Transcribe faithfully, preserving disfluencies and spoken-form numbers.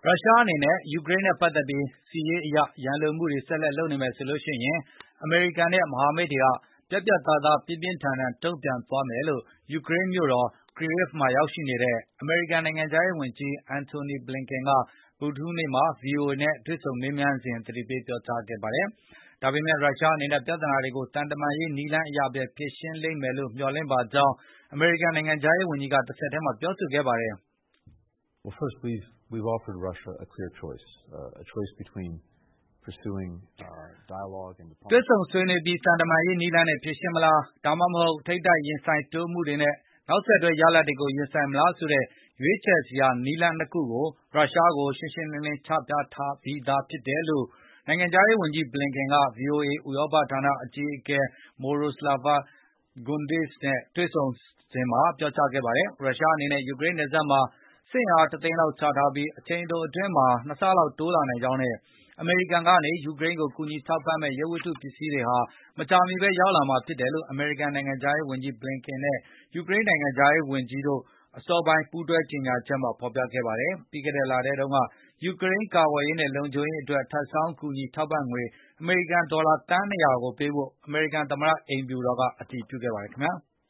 ရုရှားအနေနဲ့ ယူကရိန်းနဲ့ပတ်သက်ပြီး စစ်ရေးအရ ရန်လိုမှုတွေ ဆက်လက်လုပ်နေမယ်ဆိုရင် အမေရိကန်နဲ့ မဟာမိတ်တွေက ပြတ်ပြတ်သားသား ပြင်းပြင်းထန်ထန် တုံ့ပြန်သွားမယ်လို့ ယူကရိန်းမြို့တော် Kyiv မှာရောက်ရှိနေတဲ့ အမေရိကန်နိုင်ငံခြားရေးဝန်ကြီး Antony Blinken က ဗုဒ္ဓဟူးနေ့မှာ ဗွီအိုအေနဲ့ တွေ့ဆုံမေးမြန်းစဉ် သတိပေးပြောကြားခဲ့ပါတယ်။ ဒါပေမဲ့ ရုရှားအနေနဲ့ ပြဿနာတွေကို သံတမန်ရေးနည်းလမ်းအရပဲ ဖြေရှင်းလိမ့်မယ်လို့ မျှော်လင့်ပါကြောင်း အမေရိကန်နိုင်ငံခြားရေးဝန်ကြီးက တဆက်တည်းမှာ ပြောဆိုခဲ့ပါတယ်။ “ တွေ့ဆုံဆွေးနွေးပြီး သံတမန်ရေးနည်းလမ်းနဲ့ ဖြေရှင်းမလား၊ ဒါမှမဟုတ် ထိပ်တိုက်ရင်ဆိုင်တိုးမှုတွေနဲ့ နောက်ဆက်တွဲ ရလဒ်တွေကို ရင်ဆိုင်မလားဆိုတဲ့ ရွေးချယ်စရာ နည်းလမ်း နှစ်ခုကို ရုရှားကို ရှင်းရှင်းလင်းလင်း ချပြထားပြီးသားဖြစ်တယ်”လို့ နိုင်ငံခြားရေးဝန်ကြီး Blinken က ဗွီအိုအေ ဥရောပဌာနအကြီးအကဲ Myroslava Gongadze နဲ့ တွေ့ဆုံစဉ်မှာ ပြောကြားခဲ့ပါတယ်။ ရုရှားအနေနဲ့ ယူကရိန်းနယ်စပ်မှာ စစ်အင်အား တသိန်းလောက်ချထားပြီး အချိန်တိုအတွင်း နှစ်ဆလောက်တိုးလာနိုင်ကြောင်းနဲ့ အမေရိကန်ကနေ ယူကရိန်းကို ကူညီထောက်ပံ့မယ့် ရုပ်ဝတ္ထုပစ္စည်းတွေဟာ မကြာမီပဲ ရောက်လာမှာဖြစ်တယ်လို့ အမေရိကန်နိုင်ငံခြားရေးဝန်ကြီး Blinken နဲ့ ယူကရိန်းနိုင်ငံခြားရေးဝန်ကြီးတို့ အစောပိုင်း ပူးတွဲကြေညာချက်မှာ ဖော်ပြခဲ့ပါတယ်။ ပြီးခဲ့တဲ့လထဲတုန်းက ယူကရိန်းကာကွယ်ရေးနဲ့ လုံခြုံရေးအတွက် ထပ်ဆောင်းကူညီထောက်ပံ့ငွေ အမေရိကန်ဒေါ်လာ သန်း ၂၀၀ ကိုပေးဖို့ အမေရိကန်သမ္မတ အိမ်ဖြူတော်က အတည်ပြုခဲ့ပါတယ်ခင်ဗျာ။